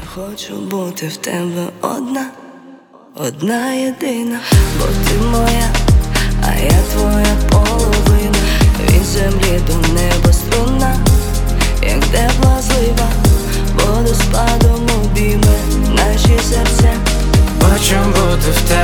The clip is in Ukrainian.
хочу бути в тебе одна єдина, бо ти моя, а я твоя половина. Від землі до неба струнна, як тепла злива, водоспадом обійме наші серця. Хочу бути в тебе